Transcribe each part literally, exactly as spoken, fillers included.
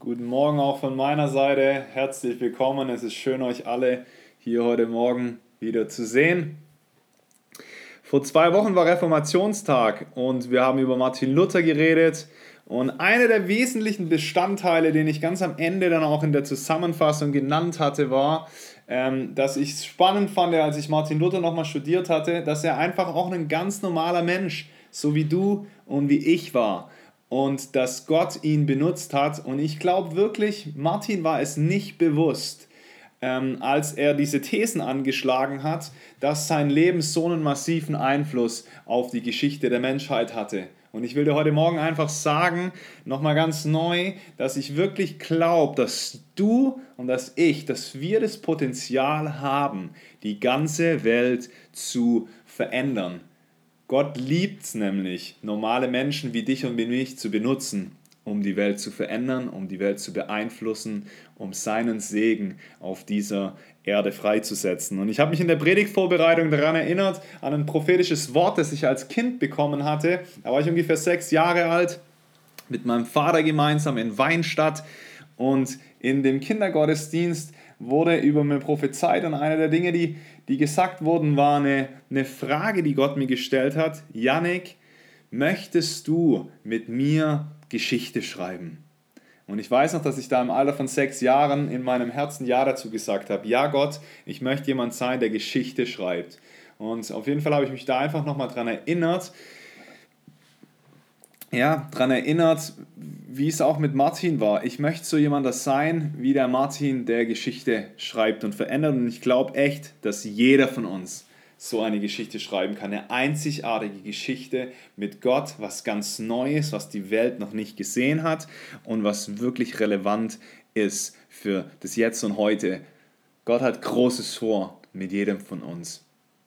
Guten Morgen auch von meiner Seite. Herzlich willkommen. Es ist schön, euch alle hier heute Morgen wieder zu sehen. Vor zwei Wochen war Reformationstag und wir haben über Martin Luther geredet. Und einer der wesentlichen Bestandteile, den ich ganz am Ende dann auch in der Zusammenfassung genannt hatte, war, ähm, dass ich es spannend fand, als ich Martin Luther nochmal studiert hatte, dass er einfach auch ein ganz normaler Mensch, so wie du und wie ich war. Und dass Gott ihn benutzt hat. Und ich glaube wirklich, Martin war es nicht bewusst, ähm, als er diese Thesen angeschlagen hat, dass sein Leben so einen massiven Einfluss auf die Geschichte der Menschheit hatte. Und ich will dir heute Morgen einfach sagen, nochmal ganz neu, dass ich wirklich glaube, dass du und dass ich, dass wir das Potenzial haben, die ganze Welt zu verändern. Gott liebt es nämlich, normale Menschen wie dich und wie mich zu benutzen, um die Welt zu verändern, um die Welt zu beeinflussen, um seinen Segen auf dieser Erde freizusetzen. Und ich habe mich in der Predigtvorbereitung daran erinnert, an ein prophetisches Wort, das ich als Kind bekommen hatte. Da war ich ungefähr sechs Jahre alt, mit meinem Vater gemeinsam in Weinstadt. Und in dem Kindergottesdienst wurde über mir prophezeit. Und eine der Dinge, die, die gesagt wurden, war eine, eine Frage, die Gott mir gestellt hat. Jannik, möchtest du mit mir Geschichte schreiben? Und ich weiß noch, dass ich da im Alter von sechs Jahren in meinem Herzen Ja dazu gesagt habe. Ja Gott, ich möchte jemand sein, der Geschichte schreibt. Und auf jeden Fall habe ich mich da einfach nochmal dran erinnert, ja, daran erinnert, wie es auch mit Martin war. Ich möchte so jemand sein, wie der Martin, der Geschichte schreibt und verändert. Und ich glaube echt, dass jeder von uns so eine Geschichte schreiben kann. Eine einzigartige Geschichte mit Gott, was ganz Neues, was die Welt noch nicht gesehen hat und was wirklich relevant ist für das Jetzt und Heute. Gott hat Großes vor mit jedem von uns.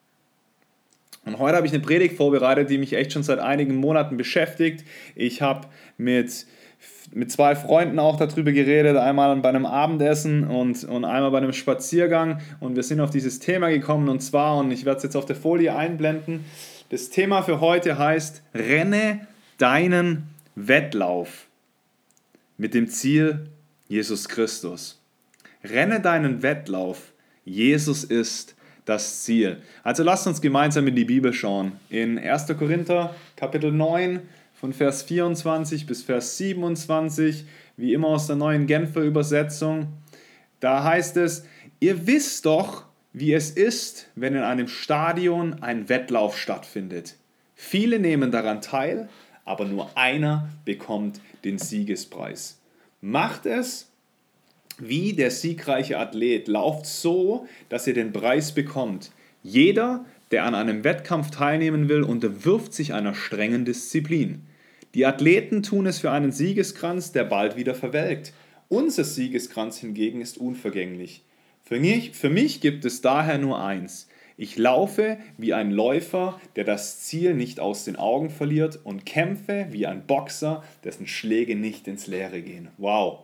Und heute habe ich eine Predigt vorbereitet, die mich echt schon seit einigen Monaten beschäftigt. Ich habe mit, mit zwei Freunden auch darüber geredet, einmal bei einem Abendessen und, und einmal bei einem Spaziergang. Und wir sind auf dieses Thema gekommen und zwar, und ich werde es jetzt auf der Folie einblenden, das Thema für heute heißt, renne deinen Wettlauf mit dem Ziel Jesus Christus. Renne deinen Wettlauf, Jesus ist das Ziel. Also lasst uns gemeinsam in die Bibel schauen. In erster Korinther Kapitel neun von Vers vierundzwanzig bis Vers siebenundzwanzig, wie immer aus der neuen Genfer Übersetzung. Da heißt es, ihr wisst doch, wie es ist, wenn in einem Stadion ein Wettlauf stattfindet. Viele nehmen daran teil, aber nur einer bekommt den Siegespreis. Macht es wie der siegreiche Athlet, lauft so, dass ihr den Preis bekommt. Jeder, der an einem Wettkampf teilnehmen will, unterwirft sich einer strengen Disziplin. Die Athleten tun es für einen Siegeskranz, der bald wieder verwelkt. Unser Siegeskranz hingegen ist unvergänglich. Für mich, für mich gibt es daher nur eins. Ich laufe wie ein Läufer, der das Ziel nicht aus den Augen verliert und kämpfe wie ein Boxer, dessen Schläge nicht ins Leere gehen. Wow!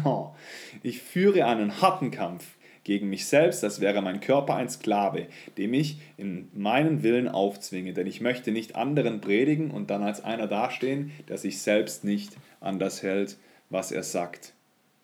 Ich führe einen harten Kampf gegen mich selbst, als wäre mein Körper ein Sklave, dem ich in meinen Willen aufzwinge, denn ich möchte nicht anderen predigen und dann als einer dastehen, der sich selbst nicht an das hält, was er sagt.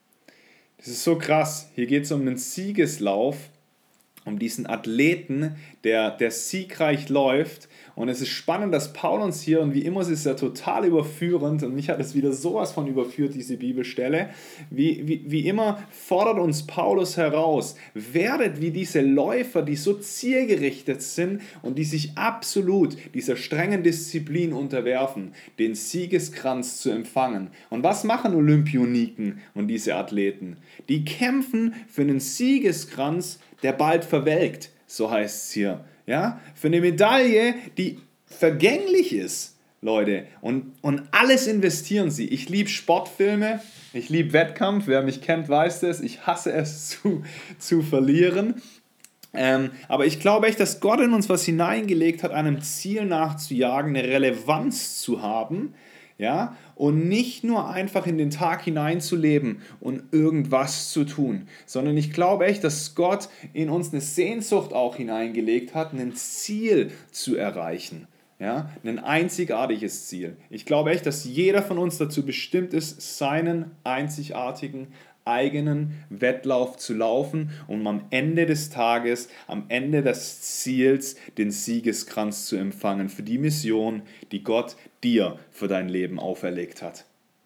Das ist so krass. Hier geht es um einen Siegeslauf, um diesen Athleten, der, der siegreich läuft. Und es ist spannend, dass Paulus hier, und wie immer ist es ja total überführend, und mich hat es wieder sowas von überführt, diese Bibelstelle, wie, wie, wie immer fordert uns Paulus heraus, werdet wie diese Läufer, die so zielgerichtet sind und die sich absolut dieser strengen Disziplin unterwerfen, den Siegeskranz zu empfangen. Und was machen Olympioniken und diese Athleten? Die kämpfen für einen Siegeskranz, der bald verwelkt, so heißt es hier. Ja? Für eine Medaille, die vergänglich ist, Leute. Und, und alles investieren sie. Ich liebe Sportfilme, ich liebe Wettkampf. Wer mich kennt, weiß das. Ich hasse es zu, zu verlieren. Ähm, aber ich glaube echt, dass Gott in uns was hineingelegt hat, einem Ziel nachzujagen, eine Relevanz zu haben. Ja, und nicht nur einfach in den Tag hineinzuleben und irgendwas zu tun, sondern ich glaube echt, dass Gott in uns eine Sehnsucht auch hineingelegt hat, ein Ziel zu erreichen. Ja, ein einzigartiges Ziel. Ich glaube echt, dass jeder von uns dazu bestimmt ist, seinen einzigartigen eigenen Wettlauf zu laufen, um am Ende des Tages, am Ende des Ziels den Siegeskranz zu empfangen für die Mission, die Gott dir für dein Leben auferlegt hat.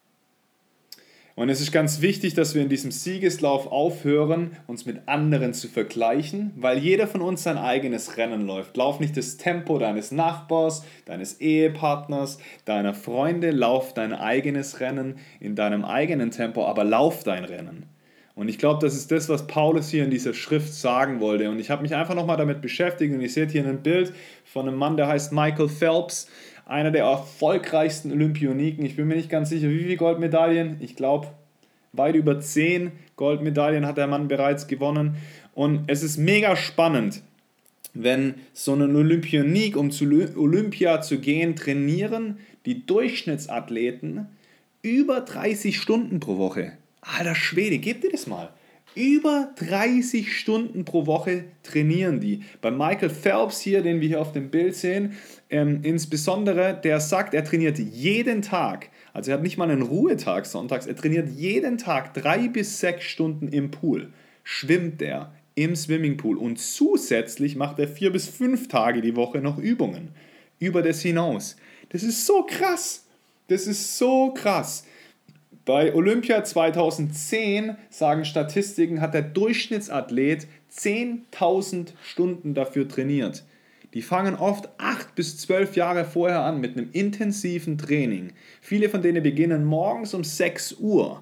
Und es ist ganz wichtig, dass wir in diesem Siegeslauf aufhören, uns mit anderen zu vergleichen, weil jeder von uns sein eigenes Rennen läuft. Lauf nicht das Tempo deines Nachbars, deines Ehepartners, deiner Freunde, lauf dein eigenes Rennen in deinem eigenen Tempo, aber lauf dein Rennen. Und ich glaube, das ist das, was Paulus hier in dieser Schrift sagen wollte. Und ich habe mich einfach nochmal damit beschäftigt und ihr seht hier ein Bild von einem Mann, der heißt Michael Phelps, einer der erfolgreichsten Olympioniken. Ich bin mir nicht ganz sicher, wie viele Goldmedaillen. Ich glaube, weit über zehn Goldmedaillen hat der Mann bereits gewonnen. Und es ist mega spannend, wenn so ein Olympionik, um zu Olympia zu gehen, trainieren die Durchschnittsathleten über dreißig Stunden pro Woche. Alter Schwede, gebt ihr das mal. Über dreißig Stunden pro Woche trainieren die. Bei Michael Phelps hier, den wir hier auf dem Bild sehen, ähm, insbesondere, der sagt, er trainiert jeden Tag, also er hat nicht mal einen Ruhetag sonntags, er trainiert jeden Tag drei bis sechs Stunden im Pool. Schwimmt er im Swimmingpool und zusätzlich macht er vier bis fünf Tage die Woche noch Übungen. Über das hinaus. Das ist so krass. Das ist so krass. Bei Olympia zweitausendzehn, sagen Statistiken, hat der Durchschnittsathlet zehntausend Stunden dafür trainiert. Die fangen oft acht bis zwölf Jahre vorher an mit einem intensiven Training. Viele von denen beginnen morgens um sechs Uhr.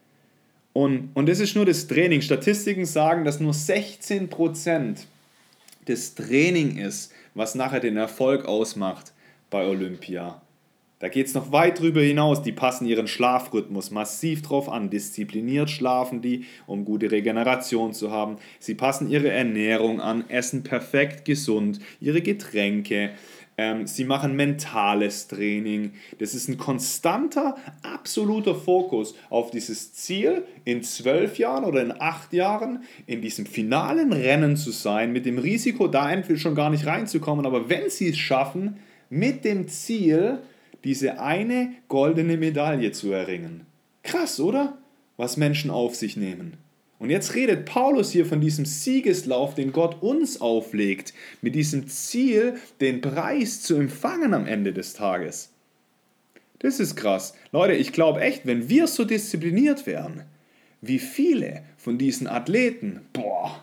Und, und das ist nur das Training. Statistiken sagen, dass nur sechzehn Prozent des Training ist, was nachher den Erfolg ausmacht bei Olympia. Da geht es noch weit drüber hinaus. Die passen ihren Schlafrhythmus massiv drauf an. Diszipliniert schlafen die, um gute Regeneration zu haben. Sie passen ihre Ernährung an, essen perfekt gesund, ihre Getränke. Ähm, sie machen mentales Training. Das ist ein konstanter, absoluter Fokus auf dieses Ziel, in zwölf Jahren oder in acht Jahren in diesem finalen Rennen zu sein, mit dem Risiko, da entweder schon gar nicht reinzukommen. Aber wenn sie es schaffen, mit dem Ziel, diese eine goldene Medaille zu erringen. Krass, oder? Was Menschen auf sich nehmen. Und jetzt redet Paulus hier von diesem Siegeslauf, den Gott uns auflegt, mit diesem Ziel, den Preis zu empfangen am Ende des Tages. Das ist krass. Leute, ich glaube echt, wenn wir so diszipliniert wären, wie viele von diesen Athleten, boah,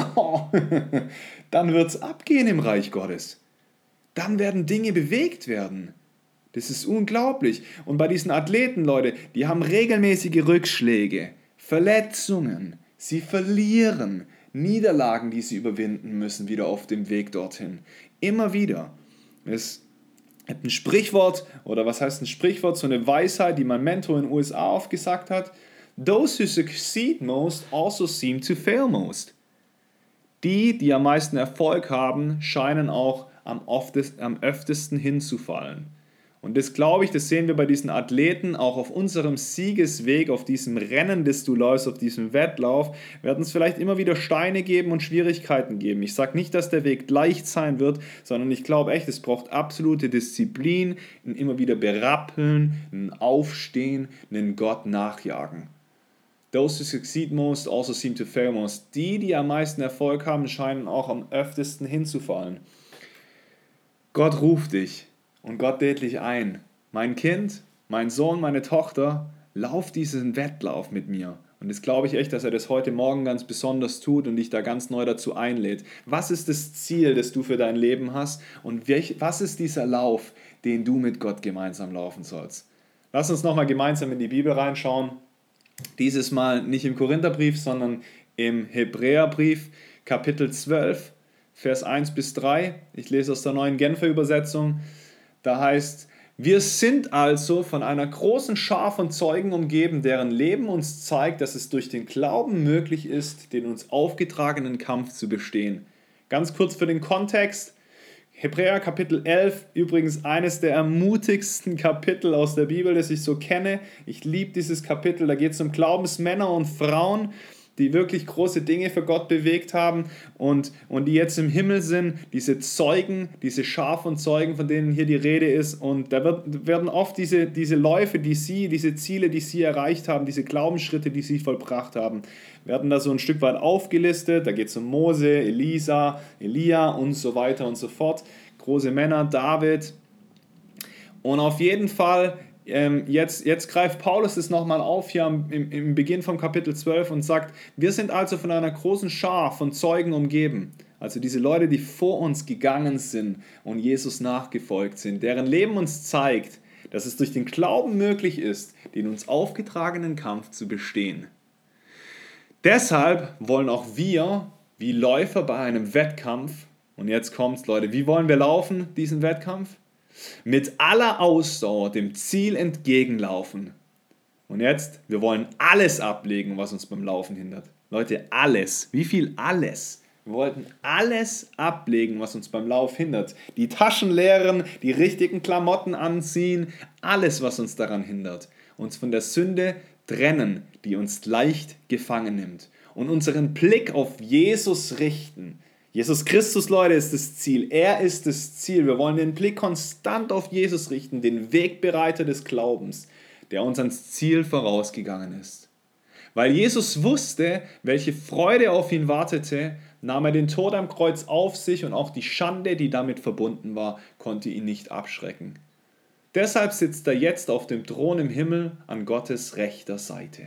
dann wird es abgehen im Reich Gottes. Dann werden Dinge bewegt werden. Das ist unglaublich. Und bei diesen Athleten, Leute, die haben regelmäßige Rückschläge, Verletzungen, sie verlieren, Niederlagen, die sie überwinden müssen, wieder auf dem Weg dorthin. Immer wieder. Es hat ein Sprichwort, oder was heißt ein Sprichwort, so eine Weisheit, die mein Mentor in den U S A aufgesagt hat. Those who succeed most also seem to fail most. Die, die am meisten Erfolg haben, scheinen auch am, oftest, am öftesten hinzufallen. Und das glaube ich, das sehen wir bei diesen Athleten, auch auf unserem Siegesweg, auf diesem Rennen, das du läufst, auf diesem Wettlauf, werden es vielleicht immer wieder Steine geben und Schwierigkeiten geben. Ich sage nicht, dass der Weg leicht sein wird, sondern ich glaube echt, es braucht absolute Disziplin, ein immer wieder Berappeln, ein Aufstehen, einen Gott nachjagen. Those who succeed most also seem to fail most. Die, die am meisten Erfolg haben, scheinen auch am öftesten hinzufallen. Gott ruft dich. Und Gott lädt dich ein. Mein Kind, mein Sohn, meine Tochter, lauf diesen Wettlauf mit mir. Und das glaube ich echt, dass er das heute Morgen ganz besonders tut und dich da ganz neu dazu einlädt. Was ist das Ziel, das du für dein Leben hast? Und welch, was ist dieser Lauf, den du mit Gott gemeinsam laufen sollst? Lass uns nochmal gemeinsam in die Bibel reinschauen. Dieses Mal nicht im Korintherbrief, sondern im Hebräerbrief, Kapitel zwölf, Vers eins bis drei. Ich lese aus der neuen Genfer Übersetzung. Da heißt, wir sind also von einer großen Schar von Zeugen umgeben, deren Leben uns zeigt, dass es durch den Glauben möglich ist, den uns aufgetragenen Kampf zu bestehen. Ganz kurz für den Kontext, Hebräer Kapitel elf, übrigens eines der ermutigsten Kapitel aus der Bibel, das ich so kenne. Ich liebe dieses Kapitel, da geht es um Glaubensmänner und Frauen, die wirklich große Dinge für Gott bewegt haben und, und die jetzt im Himmel sind, diese Zeugen, diese Schar von Zeugen, von denen hier die Rede ist. Und da wird, werden oft diese, diese Läufe, die sie, diese Ziele, die sie erreicht haben, diese Glaubensschritte, die sie vollbracht haben, werden da so ein Stück weit aufgelistet. Da geht es um Mose, Elisa, Elia und so weiter und so fort. Große Männer, David. Und auf jeden Fall, ähm, jetzt, jetzt greift Paulus es nochmal auf hier im, im Beginn vom Kapitel zwölf und sagt, wir sind also von einer großen Schar von Zeugen umgeben. Also diese Leute, die vor uns gegangen sind und Jesus nachgefolgt sind, deren Leben uns zeigt, dass es durch den Glauben möglich ist, den uns aufgetragenen Kampf zu bestehen. Deshalb wollen auch wir, wie Läufer bei einem Wettkampf, und jetzt kommt's, Leute, wie wollen wir laufen, diesen Wettkampf? Mit aller Ausdauer dem Ziel entgegenlaufen. Und jetzt, wir wollen alles ablegen, was uns beim Laufen hindert. Leute, alles. Wie viel alles? Wir wollten alles ablegen, was uns beim Lauf hindert. Die Taschen leeren, die richtigen Klamotten anziehen, alles, was uns daran hindert. Uns von der Sünde trennen, die uns leicht gefangen nimmt. Und unseren Blick auf Jesus richten. Jesus Christus, Leute, ist das Ziel. Er ist das Ziel. Wir wollen den Blick konstant auf Jesus richten, den Wegbereiter des Glaubens, der uns ans Ziel vorausgegangen ist. Weil Jesus wusste, welche Freude auf ihn wartete, nahm er den Tod am Kreuz auf sich und auch die Schande, die damit verbunden war, konnte ihn nicht abschrecken. Deshalb sitzt er jetzt auf dem Thron im Himmel an Gottes rechter Seite.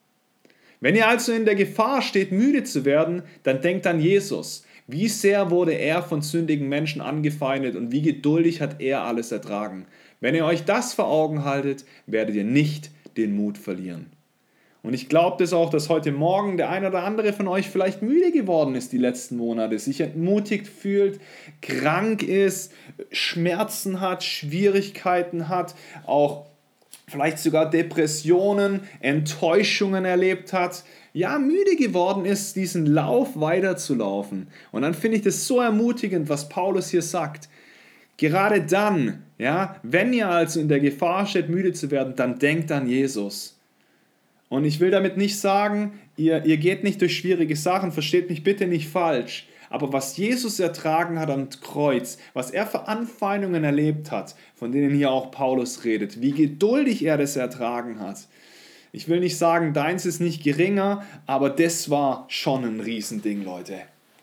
Wenn ihr also in der Gefahr steht, müde zu werden, dann denkt an Jesus. Wie sehr wurde er von sündigen Menschen angefeindet und wie geduldig hat er alles ertragen. Wenn ihr euch das vor Augen haltet, werdet ihr nicht den Mut verlieren. Und ich glaube das auch, dass heute Morgen der ein oder andere von euch vielleicht müde geworden ist die letzten Monate, sich entmutigt fühlt, krank ist, Schmerzen hat, Schwierigkeiten hat, auch vielleicht sogar Depressionen, Enttäuschungen erlebt hat, ja, müde geworden ist, diesen Lauf weiterzulaufen. Und dann finde ich das so ermutigend, was Paulus hier sagt. Gerade dann, ja, wenn ihr also in der Gefahr steht, müde zu werden, dann denkt an Jesus. Und ich will damit nicht sagen, ihr, ihr geht nicht durch schwierige Sachen, versteht mich bitte nicht falsch. Aber was Jesus ertragen hat am Kreuz, was er für Anfeindungen erlebt hat, von denen hier auch Paulus redet, wie geduldig er das ertragen hat. Ich will nicht sagen, deins ist nicht geringer, aber das war schon ein Riesending, Leute.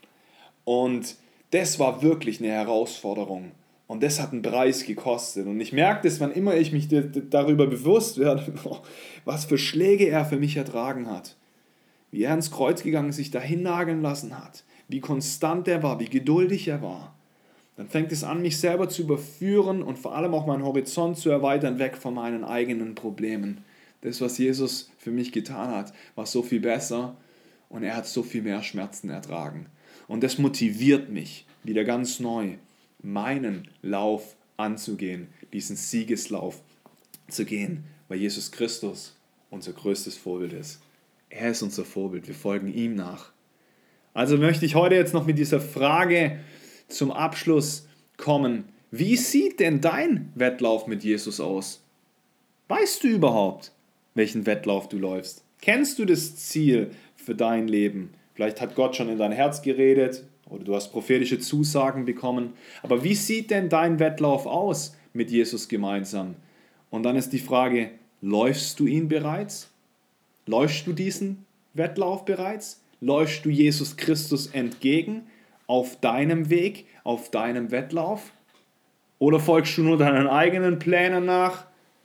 Und das war wirklich eine Herausforderung. Und das hat einen Preis gekostet. Und ich merke das, wann immer ich mich darüber bewusst werde, was für Schläge er für mich ertragen hat. Wie er ins Kreuz gegangen, sich dahin nageln lassen hat. Wie konstant er war, wie geduldig er war. Dann fängt es an, mich selber zu überführen und vor allem auch meinen Horizont zu erweitern, weg von meinen eigenen Problemen. Das, was Jesus für mich getan hat, war so viel besser und er hat so viel mehr Schmerzen ertragen. Und das motiviert mich wieder ganz neu, meinen Lauf anzugehen, diesen Siegeslauf zu gehen, weil Jesus Christus unser größtes Vorbild ist. Er ist unser Vorbild, wir folgen ihm nach. Also möchte ich heute jetzt noch mit dieser Frage zum Abschluss kommen. Wie sieht denn dein Wettlauf mit Jesus aus? Weißt du überhaupt, welchen Wettlauf du läufst? Kennst du das Ziel für dein Leben? Vielleicht hat Gott schon in dein Herz geredet oder du hast prophetische Zusagen bekommen. Aber wie sieht denn dein Wettlauf aus mit Jesus gemeinsam? Und dann ist die Frage, läufst du ihn bereits? Läufst du diesen Wettlauf bereits? Läufst du Jesus Christus entgegen auf deinem Weg, auf deinem Wettlauf? Oder folgst du nur deinen eigenen Plänen nach?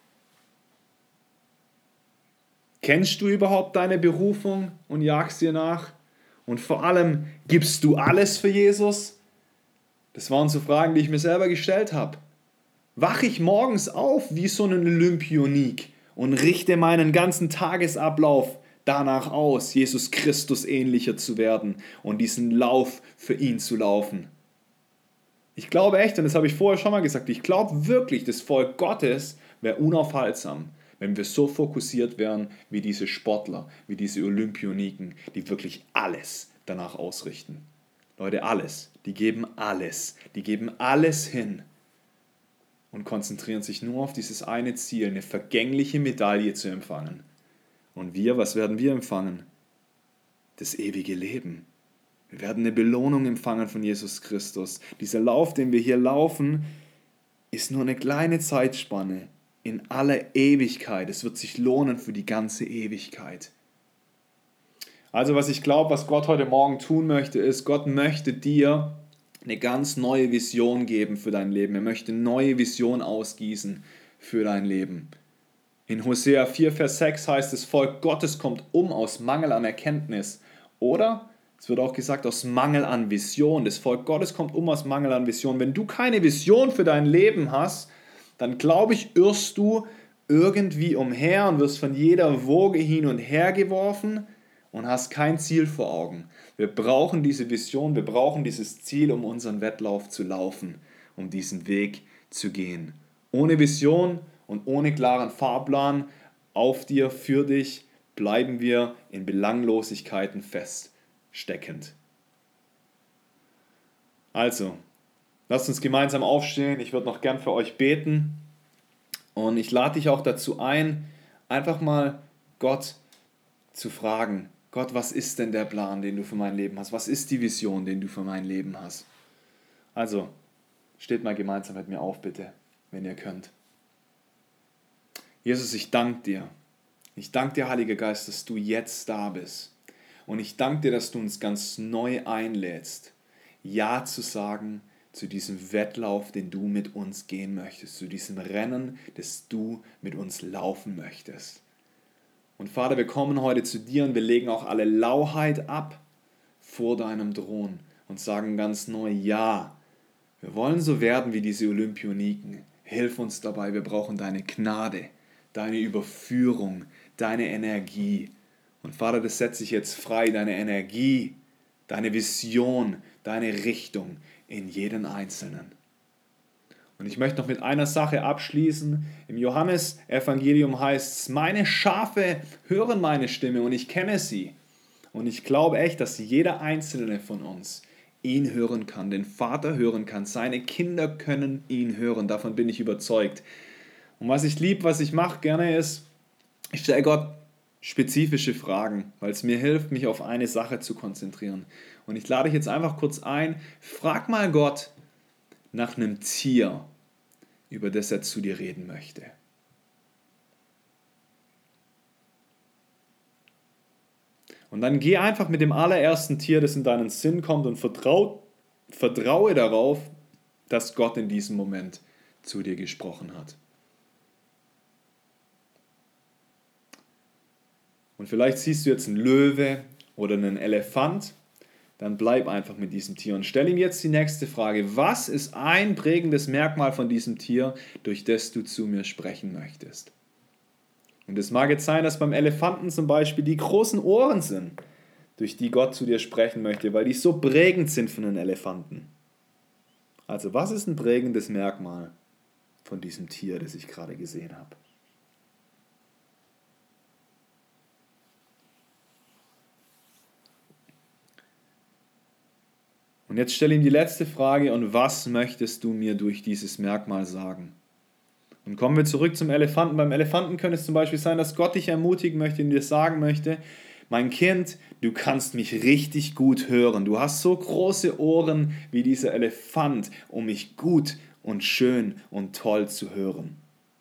Kennst du überhaupt deine Berufung und jagst dir nach? Und vor allem, gibst du alles für Jesus? Das waren so Fragen, die ich mir selber gestellt habe. Wache ich morgens auf wie so ein Olympionik und richte meinen ganzen Tagesablauf danach aus, Jesus Christus ähnlicher zu werden und diesen Lauf für ihn zu laufen? Ich glaube echt, und das habe ich vorher schon mal gesagt, ich glaube wirklich, das Volk Gottes wäre unaufhaltsam, wenn wir so fokussiert wären wie diese Sportler, wie diese Olympioniken, die wirklich alles danach ausrichten. Leute, alles. Die geben alles. Die geben alles hin und konzentrieren sich nur auf dieses eine Ziel, eine vergängliche Medaille zu empfangen. Und wir, was werden wir empfangen? das ewige Leben. Wir werden eine Belohnung empfangen von Jesus Christus. Dieser Lauf, den wir hier laufen, ist nur eine kleine Zeitspanne in aller Ewigkeit. Es wird sich lohnen für die ganze Ewigkeit. Also was ich glaube, was Gott heute Morgen tun möchte, ist, Gott möchte dir eine ganz neue Vision geben für dein Leben. Er möchte eine neue Vision ausgießen für dein Leben. In Hosea vier, Vers sechs heißt es, Volk Gottes kommt um aus Mangel an Erkenntnis. Oder, es wird auch gesagt, aus Mangel an Vision. Das Volk Gottes kommt um aus Mangel an Vision. Wenn du keine Vision für dein Leben hast, dann glaube ich, irrst du irgendwie umher und wirst von jeder Woge hin und her geworfen und hast kein Ziel vor Augen. Wir brauchen diese Vision, wir brauchen dieses Ziel, um unseren Wettlauf zu laufen, um diesen Weg zu gehen. Ohne Vision und ohne klaren Fahrplan auf dir, für dich, bleiben wir in Belanglosigkeiten feststeckend. Also, lasst uns gemeinsam aufstehen. Ich würde noch gern für euch beten. Und ich lade dich auch dazu ein, einfach mal Gott zu fragen, Gott, was ist denn der Plan, den du für mein Leben hast? Was ist die Vision, den du für mein Leben hast? Also, steht mal gemeinsam mit mir auf, bitte, wenn ihr könnt. Jesus, ich danke dir. Ich danke dir, Heiliger Geist, dass du jetzt da bist. Und ich danke dir, dass du uns ganz neu einlädst, Ja zu sagen zu diesem Wettlauf, den du mit uns gehen möchtest, zu diesem Rennen, das du mit uns laufen möchtest. Und Vater, wir kommen heute zu dir und wir legen auch alle Lauheit ab vor deinem Thron und sagen ganz neu, ja, wir wollen so werden wie diese Olympioniken. Hilf uns dabei, wir brauchen deine Gnade, deine Überführung, deine Energie. Und Vater, das setze ich jetzt frei, deine Energie, deine Vision, deine Richtung in jeden Einzelnen. Und ich möchte noch mit einer Sache abschließen. Im Johannesevangelium heißt es, meine Schafe hören meine Stimme und ich kenne sie. Und ich glaube echt, dass jeder Einzelne von uns ihn hören kann, den Vater hören kann. Seine Kinder können ihn hören, davon bin ich überzeugt. Und was ich liebe, was ich mache gerne ist, ich stelle Gott spezifische Fragen, weil es mir hilft, mich auf eine Sache zu konzentrieren. Und ich lade dich jetzt einfach kurz ein, frag mal Gott nach einem Tier, über das er zu dir reden möchte. Und dann geh einfach mit dem allerersten Tier, das in deinen Sinn kommt, und vertrau, vertraue darauf, dass Gott in diesem Moment zu dir gesprochen hat. Und vielleicht siehst du jetzt einen Löwe oder einen Elefant, dann bleib einfach mit diesem Tier und stell ihm jetzt die nächste Frage. Was ist ein prägendes Merkmal von diesem Tier, durch das du zu mir sprechen möchtest? Und es mag jetzt sein, dass beim Elefanten zum Beispiel die großen Ohren sind, durch die Gott zu dir sprechen möchte, weil die so prägend sind für einen Elefanten. Also was ist ein prägendes Merkmal von diesem Tier, das ich gerade gesehen habe? Und jetzt stelle ihm die letzte Frage, und was möchtest du mir durch dieses Merkmal sagen? Und kommen wir zurück zum Elefanten. Beim Elefanten könnte es zum Beispiel sein, dass Gott dich ermutigen möchte und dir sagen möchte, mein Kind, du kannst mich richtig gut hören. Du hast so große Ohren wie dieser Elefant, um mich gut und schön und toll zu hören.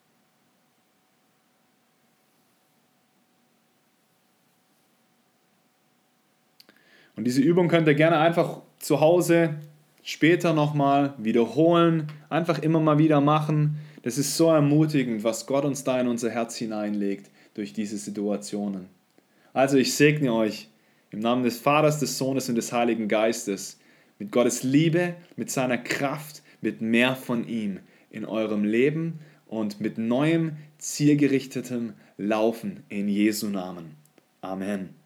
Und diese Übung könnt ihr gerne einfach zu Hause später nochmal wiederholen, einfach immer mal wieder machen. Das ist so ermutigend, was Gott uns da in unser Herz hineinlegt durch diese Situationen. Also ich segne euch im Namen des Vaters, des Sohnes und des Heiligen Geistes mit Gottes Liebe, mit seiner Kraft, mit mehr von ihm in eurem Leben und mit neuem, zielgerichtetem Laufen in Jesu Namen. Amen.